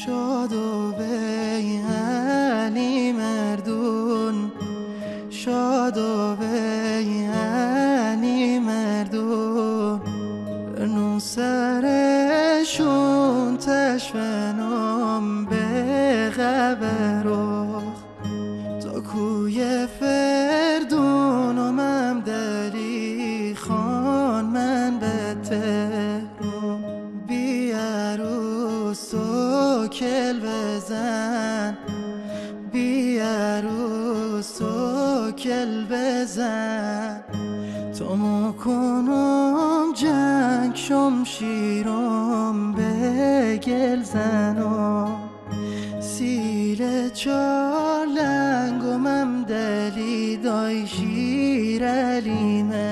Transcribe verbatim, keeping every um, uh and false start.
شادو بیانی مردون شادو بیانی مردون نون سرشون تشفنم به غبروخ تا کوی فردونم هم دلی خان من به تهرون بی عروس و کل بزن بی عروس و کل بزن تو مکنم جنگ شمشیرم به گل زنم سیل چار لنگم هم دلی دای شیر علیمه